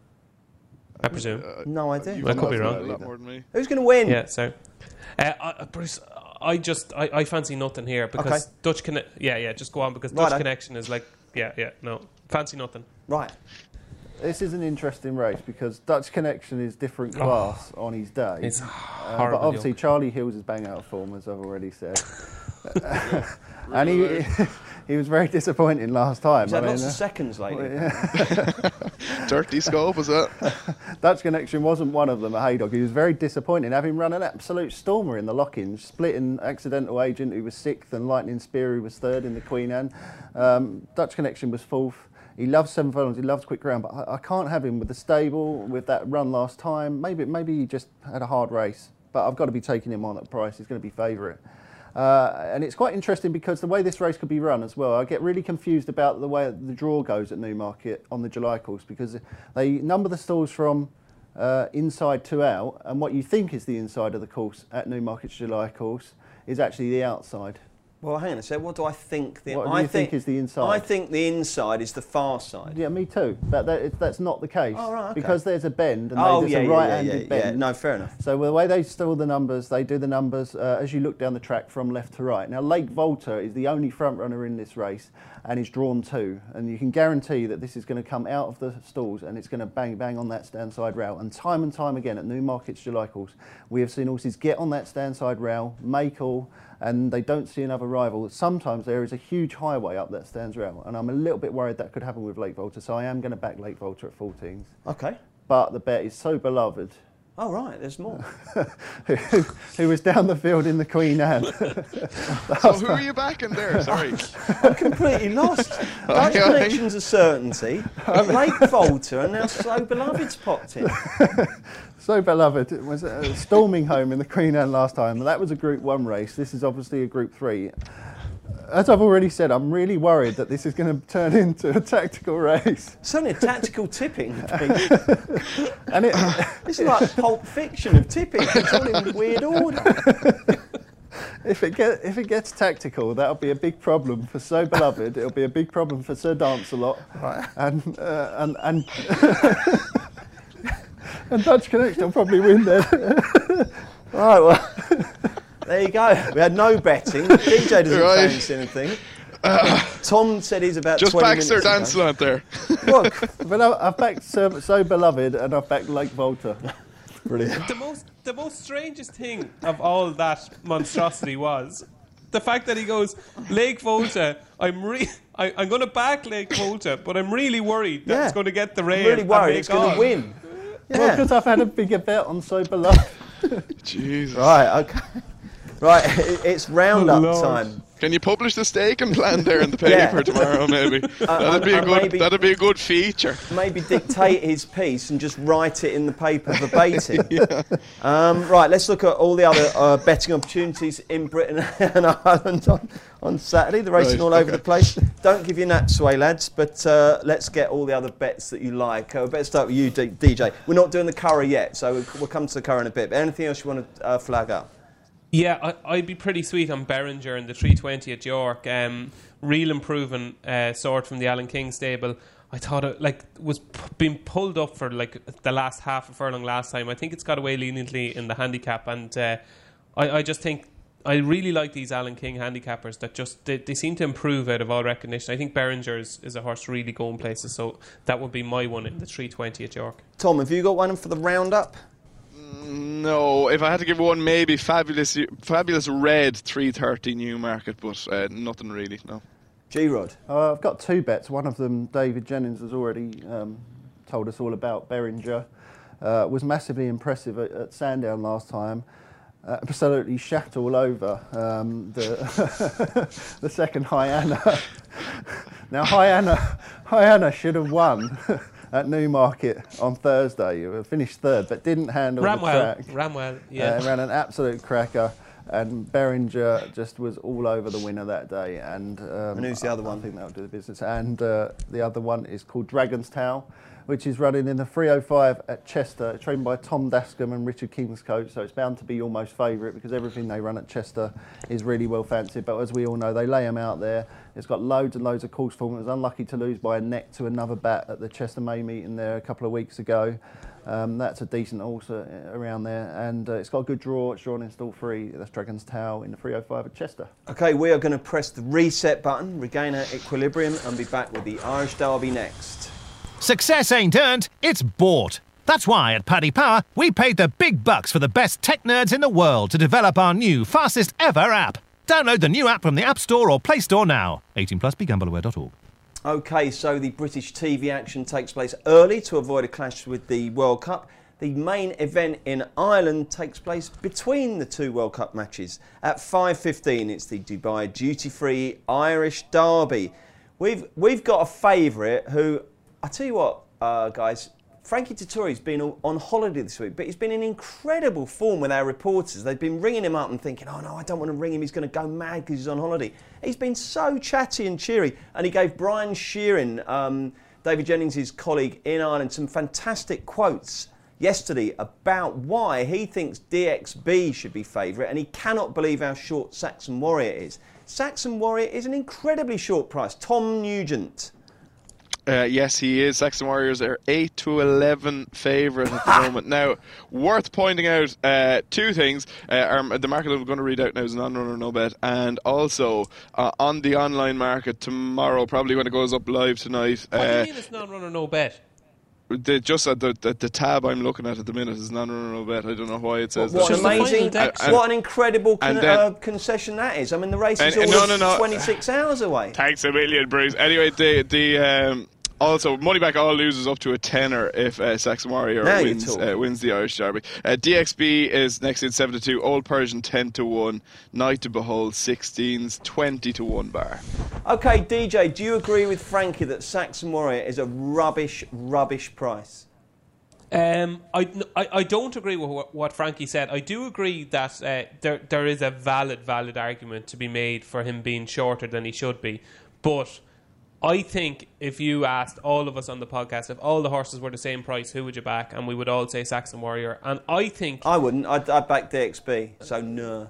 I presume. Uh, No idea. you've I could be got wrong. A lot more than me. Who's going to win? Yeah, so. Uh, I, Bruce, I just, I, I fancy nothing here because Okay. Dutch Conne- Yeah, yeah, just go on because Righto. Dutch Connection is like, yeah, yeah, no. Fancy nothing. Right. This is an interesting race because Dutch Connection is different class on his day. It's Uh, horrible. but obviously yoke. Charlie Hills is bang out of form, as I've already said. And he he was very disappointing last time. He's had I mean, lots of uh, seconds lately. Dirty scope, is that? Dutch Connection wasn't one of them at Haydock. He was very disappointing, having run an absolute stormer in the lock-ins, splitting Accidental Agent, who was sixth, and Lightning Spear, who was third in the Queen Anne. Um, Dutch Connection was fourth. He loves seven furlongs, he loves quick ground, but I, I can't have him with the stable, with that run last time. Maybe maybe he just had a hard race, but I've got to be taking him on at price. He's going to be favourite. Uh, and it's quite interesting because the way this race could be run as well, I get really confused about the way the draw goes at Newmarket on the July course because they number the stalls from uh, inside to out, and what you think is the inside of the course at Newmarket's July course is actually the outside. Well, hang on a sec. What do I think? The, What do I you think is the inside? I think the inside is the far side. Yeah, me too. But that, it, that's not the case. Oh, right, okay. Because there's a bend, and Oh, they, yeah, it's a yeah, right-handed yeah, yeah, bend. yeah. No, fair enough. So the way they store the numbers, they do the numbers uh, as you look down the track from left to right. Now, Lake Volta is the only front runner in this race, and he's drawn two. And you can guarantee that this is going to come out of the stalls, and it's going to bang, bang on that stand side rail. And time and time again at Newmarket's July course, we have seen horses get on that stand side rail, make all, and they don't see another rival. Sometimes there is a huge highway up that stands rail, and I'm a little bit worried that could happen with Lake Volta, so I am going to back Lake Volta at fourteens. Okay. But the bet is So Beloved, Oh, right, there's more. who, who was down the field in the Queen Anne. So who are you backing there? Sorry. I'm completely lost. Dutch Connection's a certainty. Lake Volta, and now So Beloved's popped in. So Beloved was uh, storming home in the Queen Anne last time. That was a Group One race. This is obviously a Group Three. As I've already said, I'm really worried that this is going to turn into a tactical race. It's only a tactical tipping. And it, This is like Pulp Fiction of tipping. It's all in weird order. if it get, if it gets tactical, that'll be a big problem for So Beloved. It'll be a big problem for Sir Dance-A-Lot, Right. and uh, and and. And Dutch Connection will probably win there. Right, well, there you go. We had no betting. D J doesn't Right. fancy anything. Tom said he's about Just twenty back minutes Sir ago. Dance-A-Lot there. Look, But I- I've backed so, so Beloved, and I've backed Lake Volta. brilliant. The most, the most strangest thing of all that monstrosity was the fact that he goes, Lake Volta, I'm re- I, I'm going to back Lake Volta, but I'm really worried that Yeah. it's going to get the I'm rain. really and worried make it's going on. to win. Well, Yeah. because I've had a bigger bet on So Beloved. Jesus. Right, okay. Right, it- it's roundup Lord. time. Can you publish the staking plan there in the Yeah. paper tomorrow? Maybe that'd be a uh, good. maybe- That'd be a good feature. Maybe dictate his piece and just write it in the paper verbatim. um, right, let's look at all the other uh, betting opportunities in Britain and Ireland on, on Saturday. The racing Right, all over okay. the place. Don't give your naps away, lads, but uh, let's get all the other bets that you like. Uh, better start with you, D- DJ. We're not doing the Curragh yet, so we'll, we'll come to the Curragh in a bit. But anything else you want to uh, flag up? Yeah, I, I'd be pretty sweet on Beringer in the three twenty at York. Um, real improving uh, sort from the Alan King stable. I thought it like was p- being pulled up for like the last half a furlong last time. I think it's got away leniently in the handicap, and uh, I, I just think I really like these Alan King handicappers that just they, they seem to improve out of all recognition. I think Beringer is, is a horse really going places, so that would be my one in the three twenty at York. Tom, have you got one for the roundup? No, if I had to give one, maybe fabulous, fabulous red three thirty Newmarket, but uh, nothing really. No. G-Rod. Uh, I've got two bets. One of them, David Jennings has already um, told us all about. Beringer uh, was massively impressive at, at Sandown last time. Uh, absolutely shat all over um, the the second Hyanna. Now Hyanna, Hyanna should have won at Newmarket on Thursday. It finished third, but didn't handle Ramwell, the track. Ramwell, yeah. Uh, ran an absolute cracker, and Beringer just was all over the winner that day. And, um, And who's the other I, one? I think that'll do the business. And uh, the other one is called Dragon's Towel, which is running in the three oh five at Chester, trained by Tom Dascombe and Richard Kingscote. So it's bound to be almost favourite because everything they run at Chester is really well fancied. But as we all know, they lay them out there. It's got loads and loads of course form. It was unlucky to lose by a neck to another bat at the Chester May meeting there a couple of weeks ago. Um, that's a decent horse uh, around there, and uh, it's got a good draw. It's drawn in stall three. That's Dragon's Towel in the three oh five at Chester. Okay, we are going to press the reset button, regain our equilibrium, and be back with the Irish Derby next. Success ain't earned, it's bought. That's why at Paddy Power, we paid the big bucks for the best tech nerds in the world to develop our new, fastest ever app. Download the new app from the App Store or Play Store now. eighteen plus, be gamble aware dot org. Okay, so the British T V action takes place early to avoid a clash with the World Cup. The main event in Ireland takes place between the two World Cup matches. At five fifteen, it's the Dubai duty-free Irish Derby. We've we've got a favourite who, I tell you what, uh, guys, Frankie Dettori's been on holiday this week, but he's been in incredible form with our reporters. They've been ringing him up and thinking, oh no, I don't want to ring him, he's going to go mad because he's on holiday. He's been so chatty and cheery, and he gave Brian Sheeran, um, David Jennings' colleague in Ireland, some fantastic quotes yesterday about why he thinks D X B should be favourite, and he cannot believe how short Saxon Warrior is. Saxon Warrior is an incredibly short price. Tom Nugent. Uh, yes, he is. Saxon Warriors are eight to eleven favourite at the moment. Now, worth pointing out uh, two things. Uh, our, the market I'm going to read out now is non-runner, no bet. And also, uh, on the online market tomorrow, probably when it goes up live tonight. What uh, do you mean it's non-runner, no bet? The, just at the, the the tab I'm looking at at the minute is non-runner, no bet. I don't know why it says What, that. what an amazing, and, and, what an incredible con- then, uh, concession that is. I mean, the race is and, all no, no, no. twenty-six hours away. Thanks a million, Bruce. Anyway, the the um, also money back all losers up to a tenner if uh, Saxon Warrior Now you're wins talking. uh, wins the Irish Derby. Uh, D X B is next in seven to two. Old Persian ten to one. Night to Behold sixteens twenty to one bar. Okay, D J, do you agree with Frankie that Saxon Warrior is a rubbish, rubbish price? Um, I, I, I don't agree with what, what Frankie said. I do agree that uh, there there is a valid, valid argument to be made for him being shorter than he should be. But I think if you asked all of us on the podcast, if all the horses were the same price, who would you back? And we would all say Saxon Warrior. And I think... I wouldn't. I'd, I'd back D X B, so no.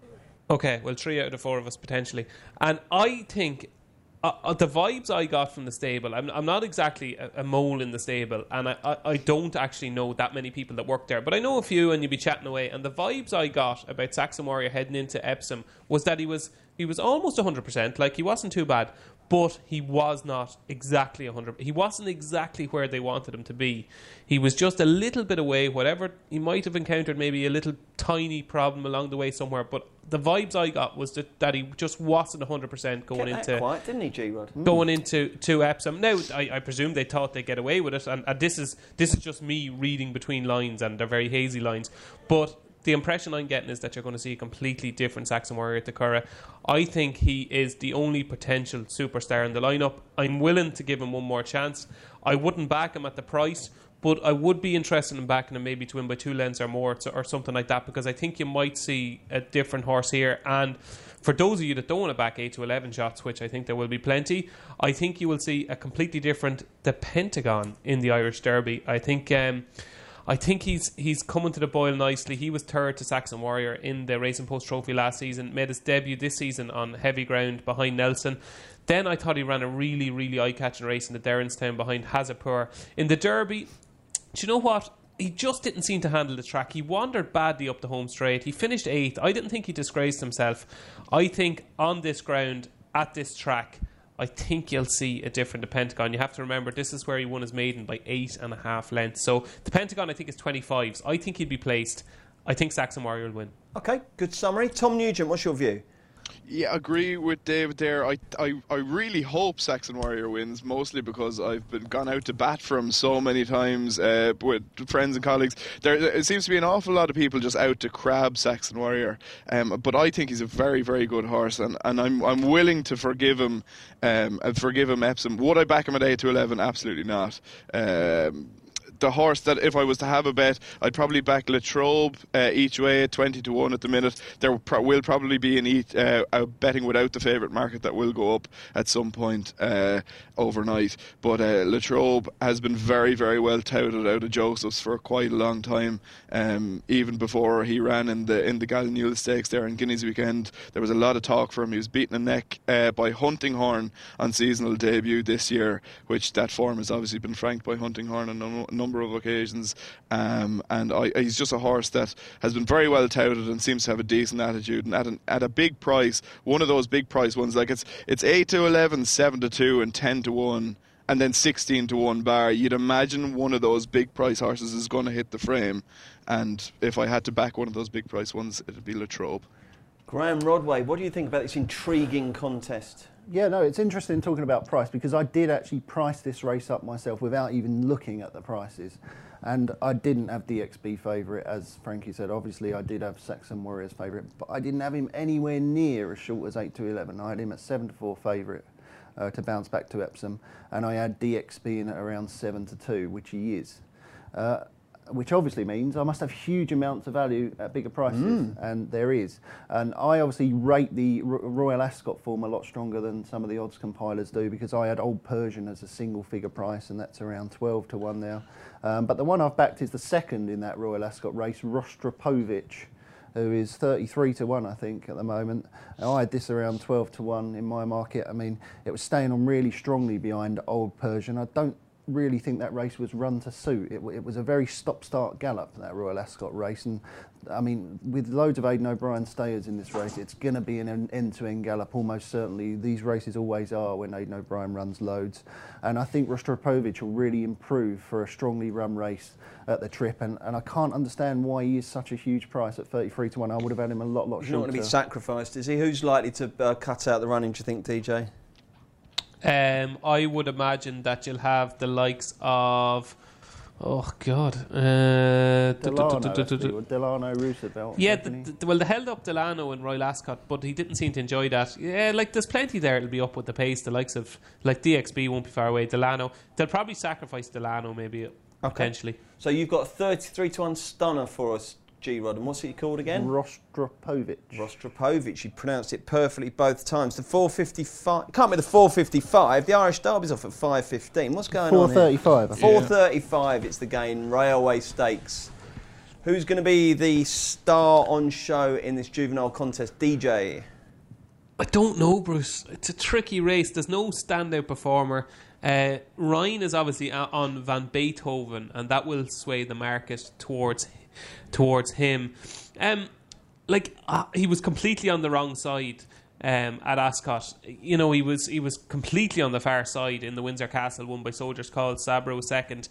Okay, well, three out of the four of us potentially. And I think... Uh, uh, the vibes I got from the stable, I'm, I'm not exactly a, a mole in the stable, and I, I, I don't actually know that many people that work there, but I know a few, and you'd be chatting away. And the vibes I got about Saxon Warrior heading into Epsom was that he was he was almost one hundred percent, like he wasn't too bad, but he was not exactly one hundred percent. He wasn't exactly where they wanted him to be. He was just a little bit away, whatever. He might have encountered maybe a little tiny problem along the way somewhere, but the vibes I got was that, that he just wasn't one hundred percent going Kept that into quiet, didn't he, G-Rod? going into to Epsom. Now, I, I presume they thought they'd get away with it, and, and this is this is just me reading between lines, and they're very hazy lines. But the impression I'm getting is that you're going to see a completely different Saxon Warrior at the Curragh. I think he is the only potential superstar in the lineup. I'm willing to give him one more chance. I wouldn't back him at the price, but I would be interested in backing him maybe to win by two lengths or more, or something like that, because I think you might see a different horse here. And for those of you that don't want to back eight to eleven shots, which I think there will be plenty, I think you will see a completely different The Pentagon in the Irish Derby. I think um, I think he's he's coming to the boil nicely. He was third to Saxon Warrior in the Racing Post Trophy last season, made his debut this season on heavy ground behind Nelson. Then I thought he ran a really, really eye-catching race in the Derrinstown behind Hazapur. In the Derby, do you know what? He just didn't seem to handle the track. He wandered badly up the home straight. He finished eighth. I didn't think he disgraced himself. I think on this ground, at this track, I think you'll see a different The Pentagon. You have to remember, this is where he won his maiden by eight and a half lengths. So The Pentagon, I think, is twenty-fives. I think he'd be placed. I think Saxon Warrior will win. Okay, good summary. Tom Nugent, what's your view? Yeah, I agree with David there. I, I, I really hope Saxon Warrior wins, mostly because I've been gone out to bat for him so many times uh, with friends and colleagues. There it seems to be an awful lot of people just out to crab Saxon Warrior, um, but I think he's a very, very good horse, and, and I'm I'm willing to forgive him, um, and forgive him Epsom. Would I back him at eight to eleven? Absolutely not. Um, The horse that if I was to have a bet, I'd probably back Latrobe uh, each way at twenty to one at the minute. There pro- will probably be an each, uh, a betting without the favourite market that will go up at some point uh, overnight. But uh, Latrobe has been very, very well touted out of Joseph's for quite a long time. Um, even before he ran in the in the Gallinule Stakes there in Guineas Weekend, there was a lot of talk for him. He was beaten a neck uh, by Huntinghorn on seasonal debut this year, which that form has obviously been franked by Huntinghorn on a number of occasions, um, and I, he's just a horse that has been very well touted and seems to have a decent attitude, and at, an, at a big price, one of those big price ones, like it's it's eight to eleven, seven to two and ten to one, and then sixteen to one bar. You'd imagine one of those big price horses is going to hit the frame, and if I had to back one of those big price ones, it'd be Latrobe. Graham Rodway, what do you think about this intriguing contest? Yeah, no, it's interesting talking about price, because I did actually price this race up myself without even looking at the prices. And I didn't have D X B favourite, as Frankie said. Obviously, I did have Saxon Warriors favourite, but I didn't have him anywhere near as short as eight to eleven. I had him at seven to four favourite uh, to bounce back to Epsom, and I had D X B in at around seven to two, which he is. Uh, which obviously means I must have huge amounts of value at bigger prices, mm. and there is. And I obviously rate the R- Royal Ascot form a lot stronger than some of the odds compilers do, because I had Old Persian as a single figure price, and that's around twelve to one now. Um, but the one I've backed is the second in that Royal Ascot race, Rostropovich. who is thirty-three to one, I think, at the moment. And I had this around twelve to one in my market. I mean, it was staying on really strongly behind Old Persian. I don't really think that race was run to suit. It, it was a very stop-start gallop, that Royal Ascot race. And I mean, with loads of Aidan O'Brien stayers in this race, it's going to be an end-to-end gallop, almost certainly. These races always are when Aidan O'Brien runs loads. And I think Rostropovich will really improve for a strongly run race at the trip. And, and I can't understand why he is such a huge price at thirty-three to one. I would have had him a lot, lot shorter. He's not going to be sacrificed, is he? Who's likely to uh, cut out the running, do you think, D J? Um, I would imagine that you'll have the likes of, oh God, uh, Delano, Delano Roosevelt. Yeah, the, the, well, they held up Delano in Royal Ascot, but he didn't seem to enjoy that. Yeah, like there's plenty there. It'll be up with the pace. The likes of like D X B won't be far away. Delano, they'll probably sacrifice Delano maybe okay. potentially. So you've got a thirty-three to one stunner for us, G-Rod, and what's it called again? Rostropovich. Rostropovich, you pronounced it perfectly both times. The four fifty-five, can't be the four fifty-five, the Irish Derby's off at five fifteen. What's going on here? four thirty-five. four thirty-five, it's the gain, Railway Stakes. Who's going to be the star on show in this juvenile contest, D J? I don't know, Bruce. It's a tricky race. There's no standout performer. Uh, Ryan is obviously on Van Beethoven, and that will sway the market towards towards him. Um, like uh, he was completely on the wrong side um, at Ascot. You know, he was he was completely on the far side in the Windsor Castle, won by Soldiers Called. Sabro was second,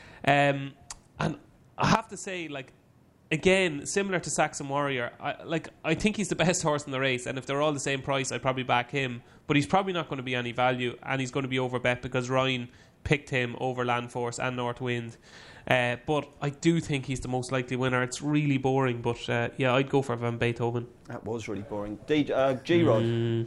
um, and I have to say, like again, similar to Saxon Warrior, I, like I think he's the best horse in the race. And if they're all the same price, I'd probably back him. But he's probably not going to be any value, and he's going to be overbet because Ryan picked him over Landforce and North Wind. Uh, but I do think he's the most likely winner. It's really boring, but uh, yeah, I'd go for Van Beethoven. That was really boring. D- uh, G-Rod. Mm.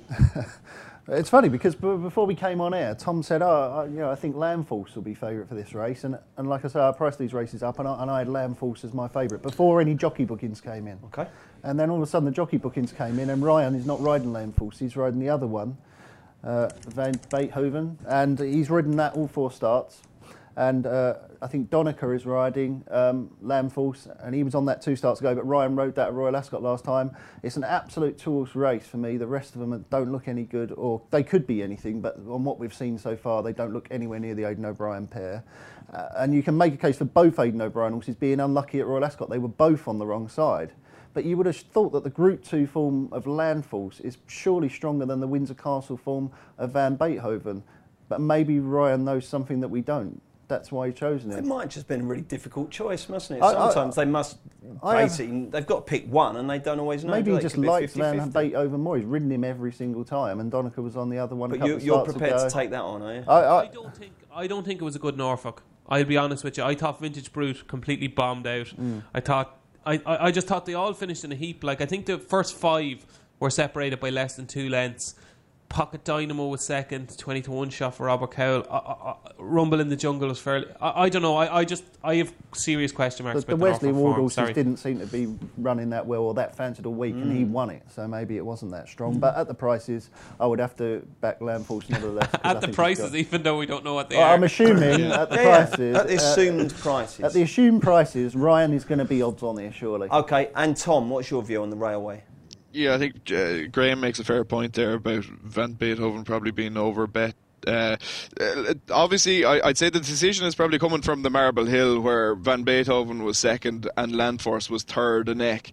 It's funny because b- before we came on air, Tom said, "Oh, I, you know, I think Landforce will be favourite for this race." And and like I say, I priced these races up, and I, and I had Landforce as my favourite before any jockey bookings came in. Okay. And then all of a sudden, the jockey bookings came in, and Ryan is not riding Landforce; he's riding the other one, uh, Van Beethoven, and he's ridden that all four starts. And uh, I think Donica is riding um, Landforce, and he was on that two starts ago, but Ryan rode that at Royal Ascot last time. It's an absolute two-horse race for me. The rest of them don't look any good, or they could be anything, but on what we've seen so far, they don't look anywhere near the Aidan O'Brien pair. Uh, and you can make a case for both Aidan O'Brien horses being unlucky at Royal Ascot. They were both on the wrong side. But you would have thought that the Group two form of Landforce is surely stronger than the Windsor Castle form of Van Beethoven. But maybe Ryan knows something that we don't. That's why he's chosen it. It might have just been a really difficult choice, mustn't it? I, Sometimes I, they must basically, have, they've got to pick one and they don't always know. Maybe he just likes Van Beethoven more. He's ridden him every single time, and Donica was on the other one. But a couple you, of you're starts prepared ago. to take that on, are you? I, I, I don't think I don't think it was a good Norfolk. I'll be honest with you. I thought Vintage Brute completely bombed out. Mm. I thought I, I, I just thought they all finished in a heap. Like I think the first five were separated by less than two lengths. Pocket Dynamo was second, twenty to one shot for Robert Cowell. Uh, uh, uh, Rumble in the Jungle was fairly. I, I don't know. I, I just I have serious question marks. The, about the Wesley the Ward horses didn't seem to be running that well, or that fancied all week, mm. and he won it. So maybe it wasn't that strong. Mm. But at the prices, I would have to back Landforce nevertheless. At the prices, even though we don't know what they well, are. I'm assuming yeah. at the yeah, prices. Yeah. At the assumed uh, prices. At the assumed prices, Ryan is going to be odds on here, surely. Okay, and Tom, what's your view on the Railway? Yeah, I think uh, Graham makes a fair point there about Van Beethoven probably being overbet. Uh, uh, obviously, I, I'd say the decision is probably coming from the Marble Hill, where Van Beethoven was second and Landforce was third a neck.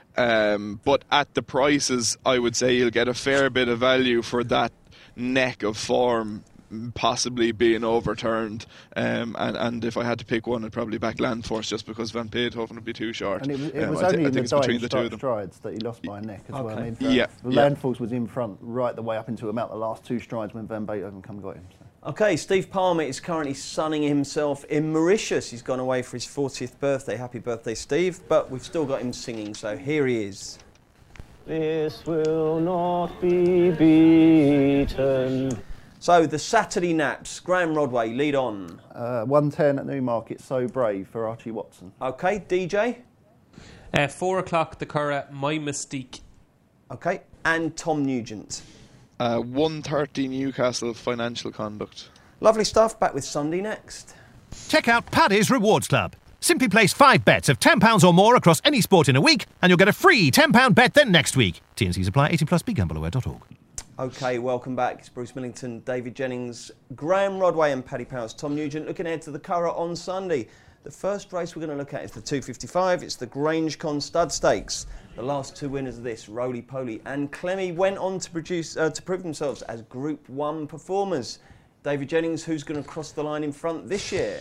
Um, but at the prices, I would say you'll get a fair bit of value for that neck of form possibly being overturned, um, and, and if I had to pick one, I'd probably back Landforce just because Van Beethoven would be too short. And it was, it um, was I only th- in the between the stri- strides that he lost by a neck as okay. well. I mean, yeah, Landforce yeah. was in front right the way up into about the last two strides when Van Beethoven come got him. So. Okay, Steve Palmer is currently sunning himself in Mauritius. He's gone away for his fortieth birthday. Happy birthday, Steve. But we've still got him singing, so here he is. This will not be beaten. So, the Saturday Naps. Graham Rodway, lead on. Uh, one ten at Newmarket, So Brave for Archie Watson. Okay, D J? Uh, four o'clock, the Curragh, My Mystique. Okay, and Tom Nugent. Uh, one thirty Newcastle, Financial Conduct. Lovely stuff. Back with Sunday next. Check out Paddy's Rewards Club. Simply place five bets of ten pounds or more across any sport in a week, and you'll get a free ten pound bet then next week. T and C's apply. eighteen plus. Be gamble aware dot org. Okay, welcome back. It's Bruce Millington, David Jennings, Graham Rodway and Paddy Powers. Tom Nugent looking ahead to the Curragh on Sunday. The first race we're going to look at is the two fifty-five. It's the Grangecon Stud Stakes. The last two winners of this, Roly Poly and Clemmy, went on to produce uh, to prove themselves as Group One performers. David Jennings, who's going to cross the line in front this year?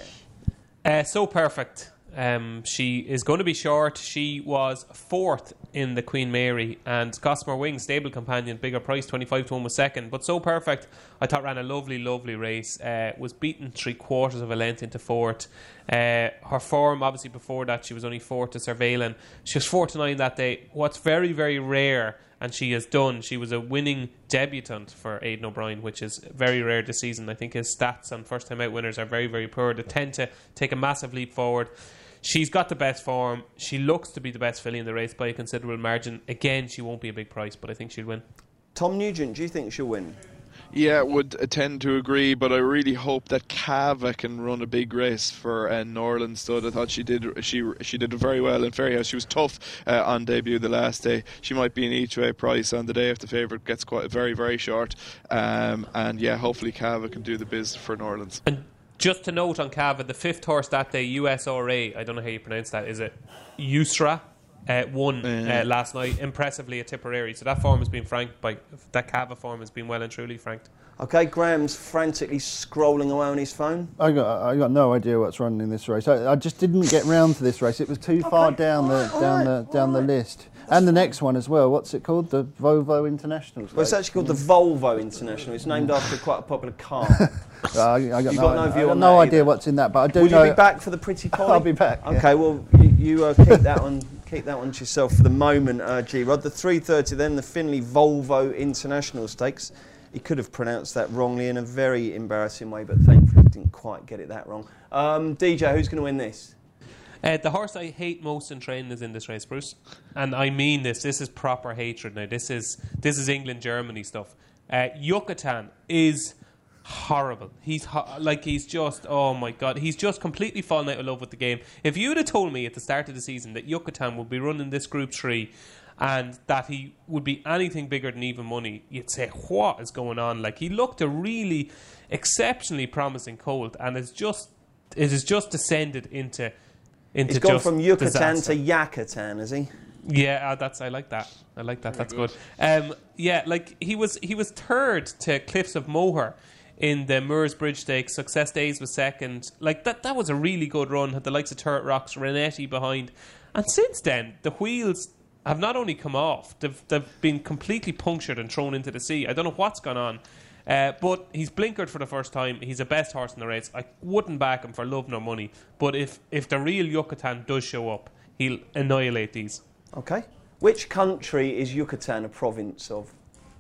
Uh, so perfect. Um, she is going to be short. She was fourth in the Queen Mary, and Gossamer Wing, stable companion, bigger price, twenty-five to one, was second. But So Perfect, I thought, ran a lovely, lovely race. Uh, was beaten three quarters of a length into fourth. Uh, her form, obviously, before that, she was only fourth to Surveillance. She was four to nine that day. What's very, very rare, and she has done, she was a winning debutant for Aidan O'Brien, which is very rare this season. I think his stats on first-time out winners are very, very poor. They tend to take a massive leap forward. She's got the best form. She looks to be the best filly in the race by a considerable margin. Again, she won't be a big price, but I think she'll win. Tom Nugent, do you think she'll win? Yeah, would tend to agree, but I really hope that Cava can run a big race for uh, Norland Stud. I thought she did she she did very well in Fairyhouse. She was tough uh, on debut the last day. She might be an each way price on the day if the favourite gets quite very very short. Um, and yeah, hopefully Cava can do the biz for Norlands. And just to note on Cava, the fifth horse that day, U S R A, I don't know how you pronounce that, is it Usra? Uh, won uh, last night impressively at Tipperary, so that form has been franked by that Cava form has been well and truly franked. Okay, Graham's frantically scrolling away on his phone. I got I got no idea what's running in this race. I, I just didn't get round to this race. It was too okay. far down the all down right, the down the right. list. And the next one as well. What's it called? The Volvo International. Well, it's actually called the Volvo International. It's named after quite a popular car. uh, I, I got You've no, got no view I got on no that idea either. what's in that, but I do Will know. you be back for the Pretty Polly? I'll be back. Okay, yeah. well you, you uh, keep that one. Keep that one to yourself for the moment, uh, G-Rod. The three thirty then, the Finley Volvo International Stakes. He could have pronounced that wrongly in a very embarrassing way, but thankfully he didn't quite get it that wrong. Um, D J, who's going to win this? Uh, the horse I hate most in training is in this race, Bruce. And I mean this. This is proper hatred now. This is this is England-Germany stuff. Uh, Yucatan is horrible. He's ho- like he's just oh my god. He's just completely fallen out of love with the game. If you'd have told me at the start of the season that Yucatan would be running this Group Three and that he would be anything bigger than even money, you'd say, what is going on? Like, he looked a really exceptionally promising colt, and it's just it has just descended into into He's gone just from Yucatan disaster. to Yakatan, has he? Yeah, uh, that's I like that. I like that. Very that's good. good. Um, yeah, like he was he was third to Cliffs of Moher in the Moors Bridge Stakes. Success Days was second. Like that that was a really good run. Had the likes of Turret Rocks, Renetti behind, and since then the wheels have not only come off, they've they've been completely punctured and thrown into the sea. I don't know what's gone on. Uh, but he's blinkered for the first time. He's the best horse in the race. I wouldn't back him for love nor money. But if, if the real Yucatan does show up, he'll annihilate these. Okay. Which country is Yucatan a province of?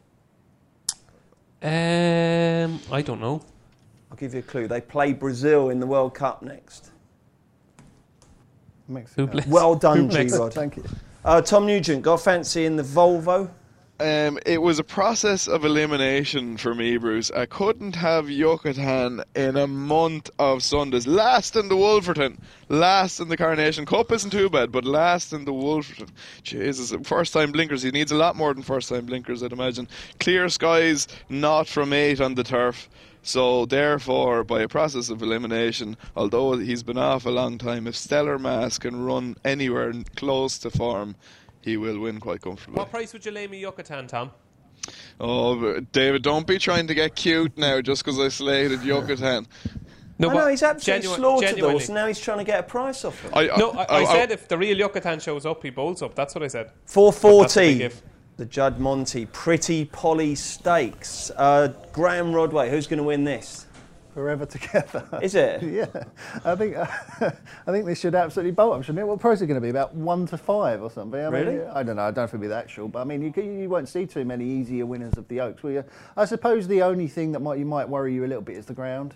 Um, I don't know. I'll give you a clue. They play Brazil in the World Cup next. Mexico. Well done, G-Rod. Thank you. Uh, Tom Nugent, got fancy in the Volvo? Um, it was a process of elimination for me, Bruce. I couldn't have Yucatan in a month of Sundays. Last in the Wolverton, last in the Coronation Cup isn't too bad, but last in the Wolverton. Jesus, first time blinkers. He needs a lot more than first time blinkers, I'd imagine. Clear skies, not from eight on the turf. So therefore, by a process of elimination, although he's been off a long time, if Stellar Mass can run anywhere close to form, he will win quite comfortably. What price would you lay me Yucatan, Tom? Oh, David, don't be trying to get cute now just because I slated Yucatan. No, I know, he's absolutely genu- slaughtered genuinely. us, and now he's trying to get a price off him. I, I, no, I, I, I said I, if the real Yucatan shows up, he bowls up. That's what I said. four forty, the, the Judd Monty Pretty Polly Stakes. Uh, Graham Rodway, who's going to win this? Forever Together. Is it? Yeah, I think uh, I think they should absolutely bolt them, shouldn't it? What price is it going to be? About one to five or something? I Really? mean, I don't know. I don't know if it'll be that short, but I mean, you, you won't see too many easier winners of the Oaks, will you? I suppose the only thing that might you might worry you a little bit is the ground.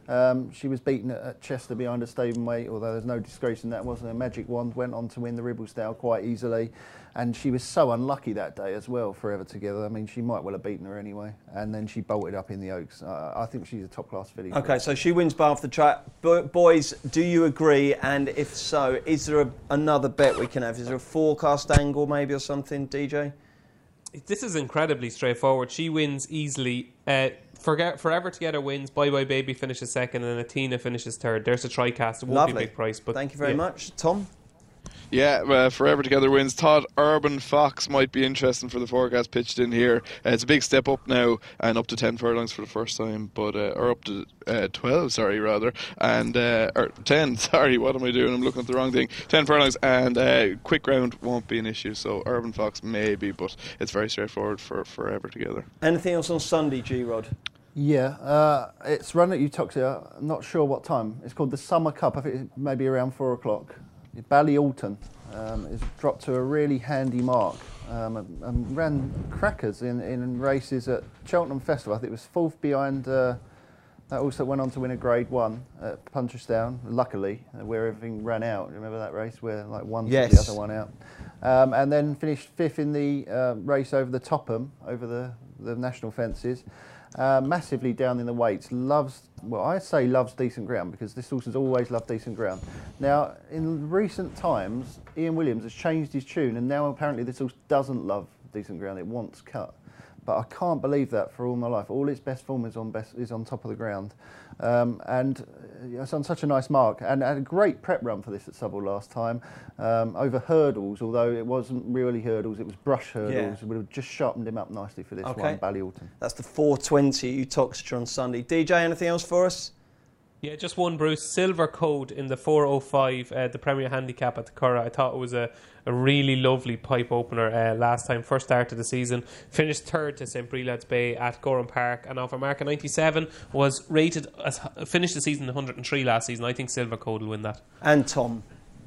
Um, she was beaten at, at Chester behind a stable weight, although there's no disgrace in that. Wasn't a magic wand. Went on to win the Ribblesdale quite easily, and she was so unlucky that day as well. Forever Together. I mean, she might well have beaten her anyway, and then she bolted up in the Oaks. Uh, I think she's a top class filly. Okay, so she wins by half the track. Bo- boys, do you agree? And if so, is there a, another bet we can have? Is there a forecast angle maybe or something, D J? This is incredibly straightforward. She wins easily. Uh, Forget, Forever Together wins. Bye Bye Baby finishes second, and Athena finishes third. There's a tricast. It won't Lovely. be a big price, but thank you very yeah. much, Tom. Yeah, uh, Forever Together wins. Thought Urban Fox might be interesting for the forecast pitched in here. Uh, it's a big step up now, and up to ten furlongs for the first time, but uh, or up to uh, twelve, sorry, rather, and uh, or ten. Sorry, what am I doing? I'm looking at the wrong thing. Ten furlongs, and uh, quick ground won't be an issue. So Urban Fox maybe, but it's very straightforward for Forever Together. Anything else on Sunday, G Rod? Yeah, uh, it's run at Uttoxeter. I'm not sure what time. It's called the Summer Cup. I think it's maybe around four o'clock. Ballyalton um, is dropped to a really handy mark um, and, and ran crackers in, in races at Cheltenham Festival. I think it was fourth behind. Uh, that also went on to win a Grade One at Punchestown. Luckily, uh, where everything ran out. Remember that race where like one Yes. took the other one out, um, and then finished fifth in the uh, race over the Topham, over the the national fences. Uh, massively down in the weights, loves, well I say loves decent ground because this horse has always loved decent ground. Now in recent times Ian Williams has changed his tune and now apparently this horse doesn't love decent ground, it wants cut. But I can't believe that for all my life. All its best form is on best, is on top of the ground, um, and it's on such a nice mark. And had a great prep run for this at Southwell last time, um, over hurdles. Although it wasn't really hurdles, it was brush hurdles. Yeah. It would have just sharpened him up nicely for this Okay. one, Ballyalton. That's the four twenty at Uttoxeter on Sunday. D J, anything else for us? Yeah, just one, Bruce. Silver Code in the four oh five, uh, the Premier Handicap at the Curragh. I thought it was a, a really lovely pipe opener uh, last time. First start of the season. Finished third to Saint Prelad's Bay at Gorham Park. And off a mark of ninety-seven, was rated, as finished the season one hundred and three last season. I think Silver Code will win that. And Tom.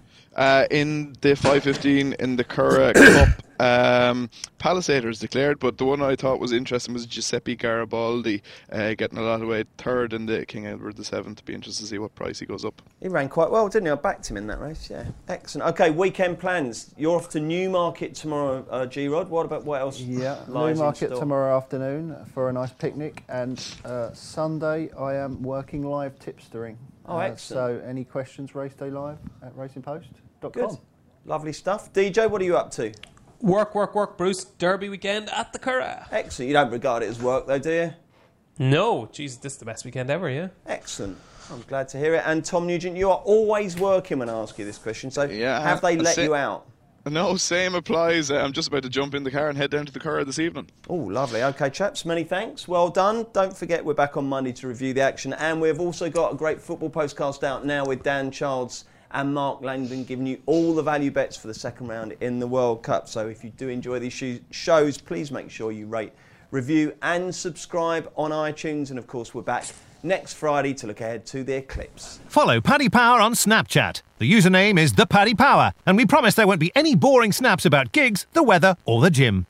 Uh, in the five fifteen in the Curragh Cup, um, Palisaders declared, but the one I thought was interesting was Giuseppe Garibaldi uh, getting a lot of weight, third in the King Edward the seventh. Be interested to see what price he goes up. He ran quite well, didn't he? I backed him in that race, yeah. Excellent. Okay, weekend plans. You're off to Newmarket tomorrow, uh, G-Rod. What about what else Yeah, lies in Newmarket store? tomorrow afternoon for a nice picnic, and uh, Sunday I am working live tipstering. Oh, Uh, excellent. So any questions, Race Day Live at racing post dot Good. com. Lovely stuff. D J, what are you up to? Work, work, work, Bruce. Derby weekend at the Curragh. Excellent. You don't regard it as work though, do you? No, Jesus, this is the best weekend ever, yeah? Excellent. I'm glad to hear it. And Tom Nugent, you are always working when I ask you this question. So Yeah, have they I let say- you out? No, same applies. Uh, I'm just about to jump in the car and head down to the Curragh this evening. Oh, lovely. Okay, chaps, many thanks. Well done. Don't forget we're back on Monday to review the action. And we've also got a great football postcast out now with Dan Childs and Mark Langdon giving you all the value bets for the second round in the World Cup. So if you do enjoy these sh- shows, please make sure you rate, review and subscribe on iTunes. And of course, we're back next Friday to look ahead to the Eclipse. Follow Paddy Power on Snapchat. The username is The Paddy Power, and we promise there won't be any boring snaps about gigs, the weather, or the gym.